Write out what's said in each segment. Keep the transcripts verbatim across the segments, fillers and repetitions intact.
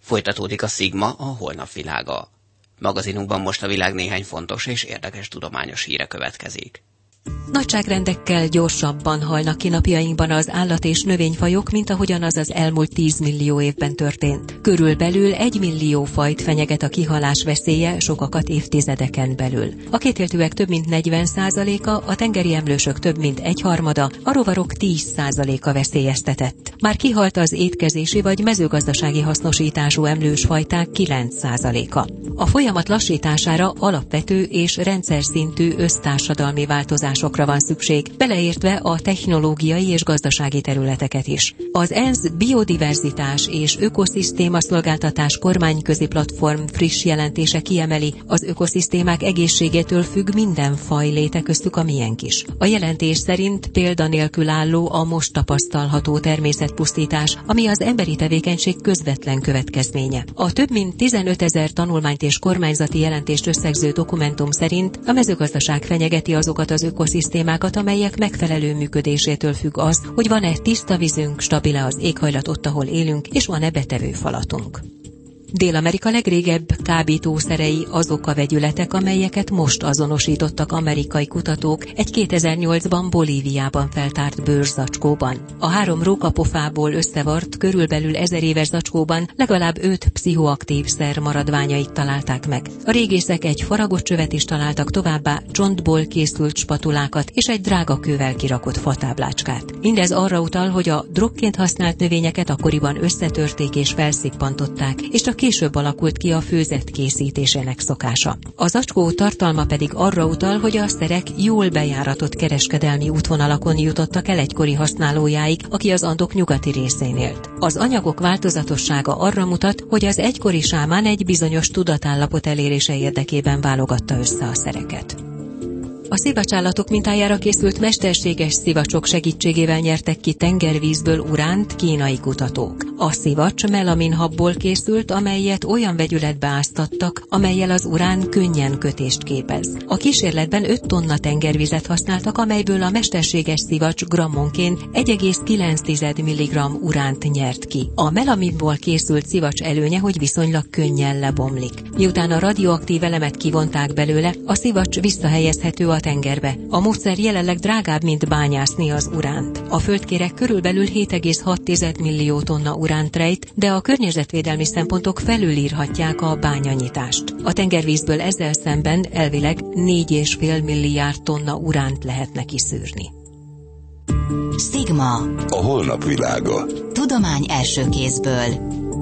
Folytatódik a Szigma, a holnap világa. Magazinunkban most a világ néhány fontos és érdekes tudományos híre következik. Nagyságrendekkel gyorsabban halnak ki napjainkban az állat- és növényfajok, mint ahogyan az az elmúlt tíz millió évben történt. Körülbelül egy millió fajt fenyeget a kihalás veszélye, sokakat évtizedeken belül. A kétéltőek több mint negyven százaléka, a tengeri emlősök több mint egyharmada, a rovarok tíz százaléka veszélyeztetett. Már kihalt az étkezési vagy mezőgazdasági hasznosítású emlősfajták kilenc százaléka. A folyamat lassítására alapvető és rendszer szintű össztársadalmi változásokra van szükség, beleértve a technológiai és gazdasági területeket is. Az ENSZ Biodiverzitás és Ökoszisztéma Szolgáltatás kormányközi platform friss jelentése kiemeli, az ökoszisztémák egészségétől függ minden faj léte, köztük a miénk is. A jelentés szerint példanélkül álló a most tapasztalható természetpusztítás, ami az emberi tevékenység közvetlen következménye. A több mint tizenötezer tanulmányt és kormányzati jelentést összegző dokumentum szerint a mezőgazdaság fenyegeti azokat az ökoszisztémákat, amelyek megfelelő működésétől függ az, hogy van-e tiszta vízünk, stabil-e az éghajlat ott, ahol élünk, és van-e betevő falatunk. Dél-Amerika legrégebb kábítószerei azok a vegyületek, amelyeket most azonosítottak amerikai kutatók egy kétezer-nyolcban Bolíviában feltárt bőrzacskóban. A három rókapofából összevart, körülbelül ezer éves zacskóban legalább öt pszichoaktív szer maradványait találták meg. A régészek egy faragott csövet is találtak, továbbá csontból készült spatulákat és egy drágakővel kirakott fatáblácskát. Mindez arra utal, hogy a drogként használt növényeket akkoriban összetörték és felszippantották, és csak később alakult ki a főzet készítésének szokása. A zacskó tartalma pedig arra utal, hogy a szerek jól bejáratott kereskedelmi útvonalakon jutottak el egykori használójáig, aki az Andok nyugati részén élt. Az anyagok változatossága arra mutat, hogy az egykori sámán egy bizonyos tudatállapot elérése érdekében válogatta össze a szereket. A szivacsállatok mintájára készült mesterséges szivacsok segítségével nyertek ki tengervízből uránt kínai kutatók. A szivacs melaminhabból készült, amelyet olyan vegyületbe áztattak, amellyel az urán könnyen kötést képez. A kísérletben öt tonna tengervizet használtak, amelyből a mesterséges szivacs grammonként egy egész kilenc milligramm uránt nyert ki. A melaminból készült szivacs előnye, hogy viszonylag könnyen lebomlik. Miután a radioaktív elemet kivonták belőle, a szivacs visszahelyezhető a tengerbe. A módszer jelenleg drágább, mint bányászni az uránt. A földkéreg körülbelül hét egész hat millió tonna uránt rejt, de a környezetvédelmi szempontok felülírhatják a bányanyitást. A tengervízből ezzel szemben elvileg négy egész öt milliárd tonna uránt lehetne kiszűrni. Szigma. A holnap világa. Tudomány első kézből.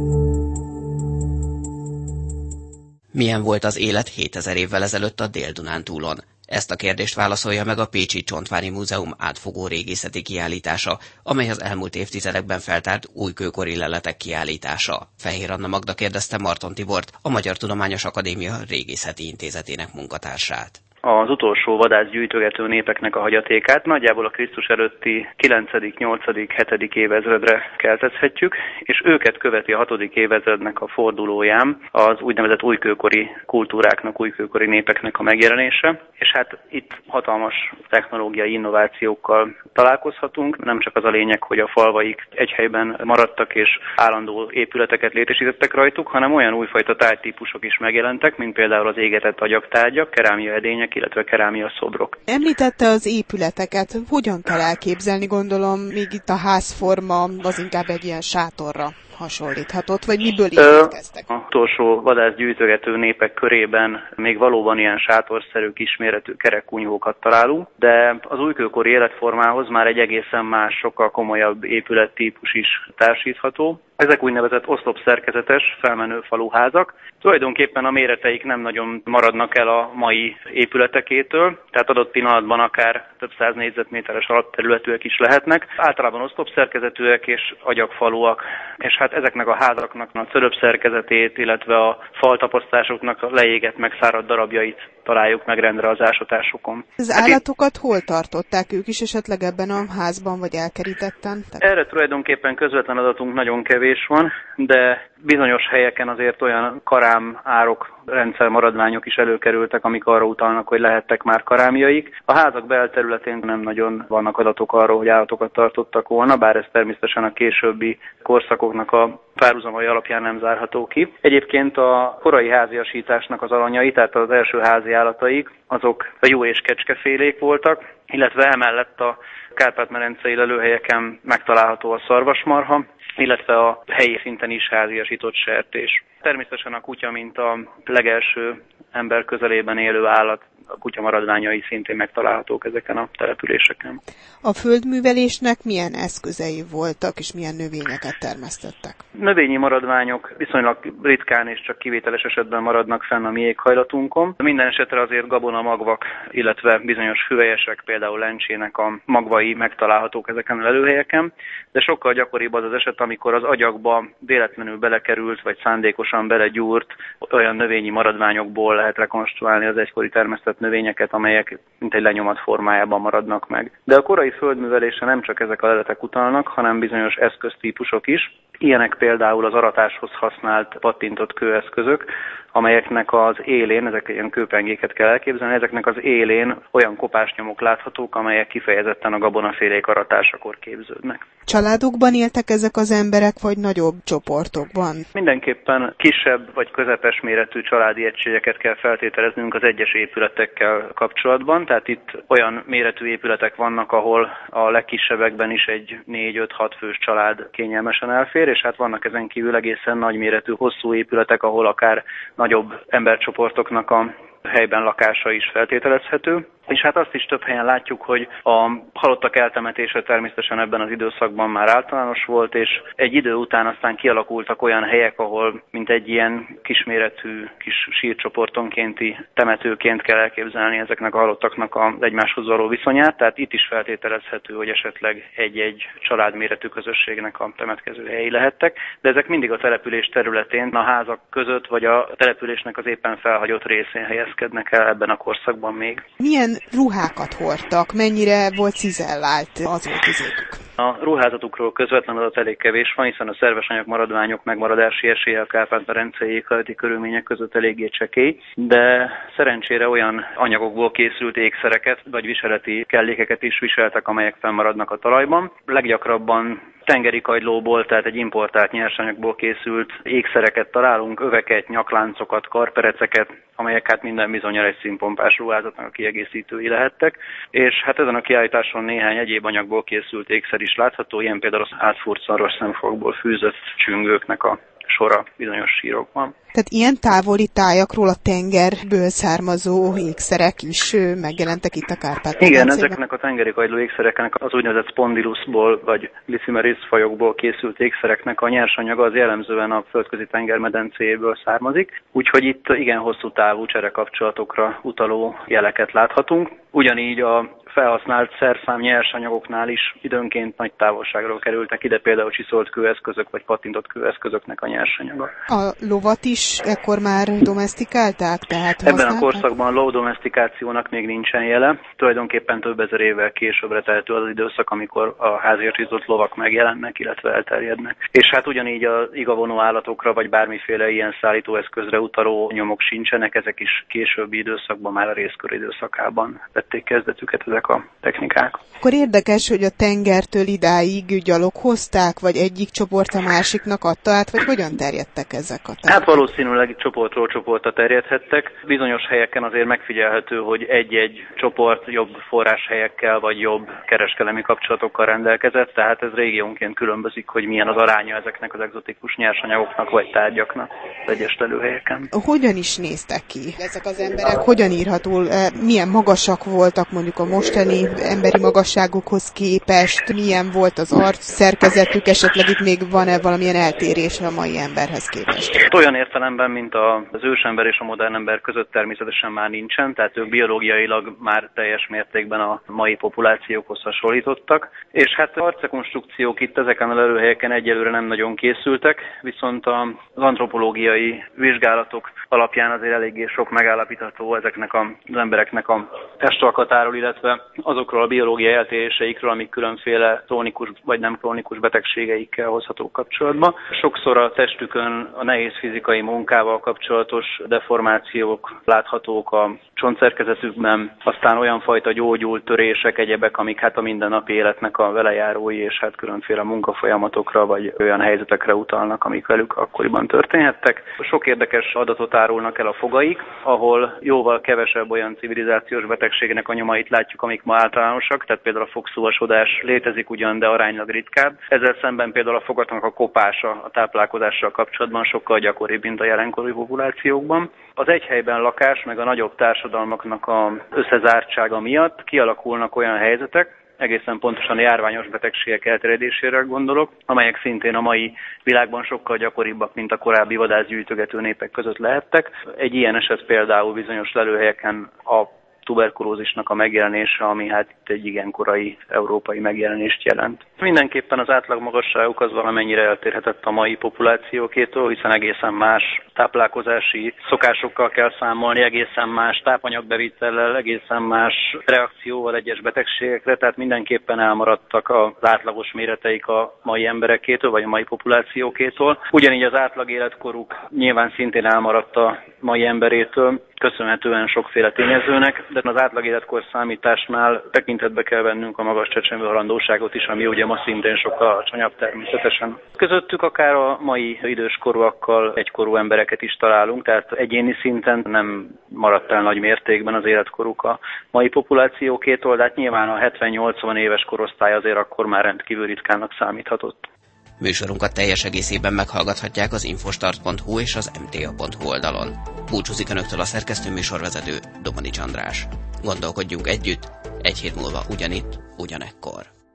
Milyen volt az élet hétezer évvel ezelőtt a Dél-Dunántúlon? Ezt a kérdést válaszolja meg a Pécsi Csontvári Múzeum átfogó régészeti kiállítása, amely az elmúlt évtizedekben feltárt újkőkori leletek kiállítása. Fehér Anna Magda kérdezte Marton Tibort, a Magyar Tudományos Akadémia Régészeti Intézetének munkatársát. Az utolsó vadászgyűjtögető népeknek a hagyatékát nagyjából a Krisztus előtti kilencedik, nyolcadik, hetedik évezredre keltezhetjük, és őket követi a hatodik évezrednek a fordulóján az úgynevezett újkőkori kultúráknak, újkőkori népeknek a megjelenése, és hát itt hatalmas technológiai innovációkkal találkozhatunk. Nem csak az a lényeg, hogy a falvaik egy helyben maradtak és állandó épületeket létesítettek rajtuk, hanem olyan újfajta tárgytípusok is megjelentek, mint például az égetett agyaktárgyak, kerámia edények, illetve kerámia szobrok. Említette az épületeket, hogyan kell elképzelni, gondolom, még itt a házforma az inkább egy ilyen sátorra hasonlíthatott, vagy miből építkeztek? Az utolsó vadászgyűjtögető népek körében még valóban ilyen sátorszerű kisméretű kerekkunyhókat találunk, de az újkőkori életformához már egy egészen más, sokkal komolyabb épülettípus is társítható. Ezek úgynevezett oszlopszerkezetes, felmenő faluházak. Tulajdonképpen a méreteik nem nagyon maradnak el a mai épületekétől, tehát adott pillanatban akár több száz négyzetméteres alapterületűek is lehetnek. Általában oszlopszerkezetűek és agyagfalúak, és hát ezeknek a házaknak a cölöpszerkezetét, illetve a faltapasztásoknak a leégett, megszáradt darabjait találjuk meg rendre az ásatásokon. Az hát állatokat hol tartották ők is esetleg ebben a házban, vagy elkerítetten? Erre tulajdonképpen közvetlen adatunk nagyon kevés. kevés van, de bizonyos helyeken azért olyan karám árok, rendszermaradványok is előkerültek, amik arra utalnak, hogy lehettek már karámjaik. A házak belterületén nem nagyon vannak adatok arról, hogy állatokat tartottak volna, bár ez természetesen a későbbi korszakoknak a párhuzamai alapján nem zárható ki. Egyébként a korai háziasításnak az alanyai, tehát az első házi állataik, azok a jó és kecskefélék voltak, illetve emellett a Kárpát-medencei lelőhelyeken megtalálható a szarvasmarha, illetve a helyi szinten is háziasított sertés. Természetesen a kutya, mint a legelső ember közelében élő állat, a kutya maradványai szintén megtalálhatók ezeken a településeken. A földművelésnek milyen eszközei voltak, és milyen növényeket termesztettek? Növényi maradványok viszonylag ritkán és csak kivételes esetben maradnak fenn a mi éghajlatunkon. Minden esetre azért gabonamagvak, illetve bizonyos hüvelyesek, például lencsének a magvai megtalálhatók ezeken a lelőhelyeken, de sokkal gyakoribb az az eset, amikor az agyagba véletlenül belekerült, vagy szándékosan belegyúrt olyan növényi maradványokból lehet rekonstruálni az egykori termesztett növényeket, amelyek mint egy lenyomat formájában maradnak meg. De a korai földművelésre nem csak ezek a leletek utalnak, hanem bizonyos eszköztípusok is. Ilyenek például az aratáshoz használt pattintott kőeszközök, amelyeknek az élén, ezek ilyen kőpengéket kell elképzelni, ezeknek az élén olyan kopásnyomok láthatók, amelyek kifejezetten a gabonafélék aratásakor képződnek. Családokban éltek ezek az emberek, vagy nagyobb csoportokban? Mindenképpen kisebb vagy közepes méretű családi egységeket kell feltételeznünk az egyes épületekkel kapcsolatban, tehát itt olyan méretű épületek vannak, ahol a legkisebbekben is egy négy-öt-hat fős család kényelmesen elfér, és hát vannak ezen kívül egészen nagyméretű, hosszú épületek, ahol akár nagyobb embercsoportoknak a helyben lakása is feltételezhető. És hát azt is több helyen látjuk, hogy a halottak eltemetése természetesen ebben az időszakban már általános volt, és egy idő után aztán kialakultak olyan helyek, ahol mint egy ilyen kisméretű, kis sírcsoportonkénti temetőként kell elképzelni ezeknek a halottaknak az egymáshoz való viszonyát, tehát itt is feltételezhető, hogy esetleg egy-egy családméretű közösségnek a temetkező helyi lehettek, de ezek mindig a település területén, a házak között, vagy a településnek az éppen felhagyott részén helyezkednek el ebben a korszakban még. Milyen ruhákat hordtak, mennyire volt cizellált az öltözékük? A ruházatukról közvetlen adat elég kevés van, hiszen a szerves anyag maradványok megmaradási esélye a Kárpát-medencei éghajlati körülmények között eléggé csekély, de szerencsére olyan anyagokból készült ékszereket vagy viseleti kellékeket is viseltek, amelyek fennmaradnak a talajban. Leggyakrabban tengeri kagylóból, tehát egy importált nyersanyagból készült ékszereket találunk, öveket, nyakláncokat, karpereceket, amelyek hát minden bizonnyal egy színpompás ruházatnak a kiegészítői lehettek, és hát ezen a kiállításon néhány egyéb anyagból készült ékszer is látható, ilyen például az átfúrt szarvas szemfogból fűzött csüngőknek a sora bizonyos sírokban. Tehát ilyen távoli tájakról a tengerből származó ékszerek is megjelentek itt a Kárpát-medencében? Igen, ezeknek a tengeri kagyló ékszereknek az úgynevezett spondylusból vagy Lycimeris fajokból készült ékszereknek a nyersanyaga az jellemzően a földközi tenger medencéjéből származik, úgyhogy itt igen hosszú távú cserekapcsolatokra utaló jeleket láthatunk. Ugyanígy a felhasznált szerszám nyersanyagoknál is időnként nagy távolságról kerültek ide, például csiszolt kőeszközök vagy pattintott kőeszközöknek a nyersanyaga. A lovat is ekkor már domesztikálták? Tehát Ebben a korszakban a ló domesztikációnak még nincsen jele. Tulajdonképpen több ezer évvel későbbre tehető az időszak, amikor a háziasított lovak megjelennek, illetve elterjednek. És hát ugyanígy az igavonó állatokra vagy bármiféle ilyen szállítóeszközre utaló nyomok sincsenek, ezek is későbbi időszakban, már a rézkör időszakában vették kezdetüket ezek a technikák. Akkor érdekes, hogy a tengertől idáig gyalog hozták, vagy egyik csoport a másiknak adta át, vagy hogyan terjedtek ezek a tárgyak? Hát valószínűleg csoportról csoportra terjedhettek. Bizonyos helyeken azért megfigyelhető, hogy egy-egy csoport jobb forráshelyekkel, vagy jobb kereskedelmi kapcsolatokkal rendelkezett, tehát ez régiónként különbözik, hogy milyen az aránya ezeknek az egzotikus nyersanyagoknak, vagy tárgyaknak az egyes lelőhelyeken. Hogyan is néztek ki ezek az emberek? Hogyan írható, milyen magasak voltak mondjuk a mostani emberi magasságukhoz képest, milyen volt az arc szerkezetük, esetleg itt még van-e valamilyen eltérés a mai emberhez képest? Olyan értelemben, mint az ősember és a modern ember között természetesen már nincsen, tehát ők biológiailag már teljes mértékben a mai populációkhoz hasonlítottak, és hát arcrekonstrukciók itt ezeken a lelőhelyeken egyelőre nem nagyon készültek, viszont az antropológiai biológiai vizsgálatok alapján azért eléggé sok megállapítható ezeknek az embereknek a testalkatáról, illetve azokról a biológiai eltéréseikről, amik különféle krónikus vagy nem krónikus betegségeikkel hozhatók kapcsolatba. Sokszor a testükön a nehéz fizikai munkával kapcsolatos deformációk láthatók a csontszerkezetükben, aztán olyan fajta gyógyult törések, egyebek, amik hát a mindennapi életnek a velejárói, és hát különféle munkafolyamatokra vagy olyan helyzetekre utalnak, amik velük akkoriban történhettek. Sok érdekes adatot árulnak el a fogaik, ahol jóval kevesebb olyan civilizációs betegségnek a nyomait látjuk, amik ma általánosak, tehát például a fogszúvasodás létezik ugyan, de aránylag ritkább. Ezzel szemben például a fogatnak a kopása a táplálkozással kapcsolatban sokkal gyakoribb, mint a jelenkori populációkban. Az egy helyben lakás, meg a nagyobb társadalmaknak a összezártsága miatt kialakulnak olyan helyzetek, egészen pontosan a járványos betegségek elterjedésére gondolok, amelyek szintén a mai világban sokkal gyakoribbak, mint a korábbi vadászgyűjtögető népek között lehettek. Egy ilyen eset például bizonyos lelőhelyeken a tuberkulózisnak a megjelenése, ami hát itt egy igen korai európai megjelenést jelent. Mindenképpen az átlagmagasságuk az valamennyire eltérhetett a mai populációkétól, hiszen egészen más táplálkozási szokásokkal kell számolni, egészen más tápanyagbevitellel, egészen más reakcióval egyes betegségekre, tehát mindenképpen elmaradtak az átlagos méreteik a mai emberekétől, vagy a mai populációkétól. Ugyanígy az átlag életkoruk nyilván szintén elmaradt a mai emberétől, köszönhetően sokféle tényezőnek, de az átlag életkor számításnál tekintetbe kell vennünk a magas csecsemőhalandóságot is, ami ugye ma szintén sokkal alacsonyabb természetesen. Közöttük akár a mai időskorúakkal egykorú embereket is találunk, tehát egyéni szinten nem maradt el nagy mértékben az életkoruk a mai populációkétól, de hát nyilván a hetven-nyolcvan éves korosztály azért akkor már rendkívül ritkának számíthatott. Műsorunkat teljes egészében meghallgathatják az infostart pont hu és az em té á pont hu oldalon. Búcsúzik önöktől a szerkesztő műsorvezető Domanics András. Gondolkodjunk együtt, egy hét múlva ugyanitt, ugyanekkor.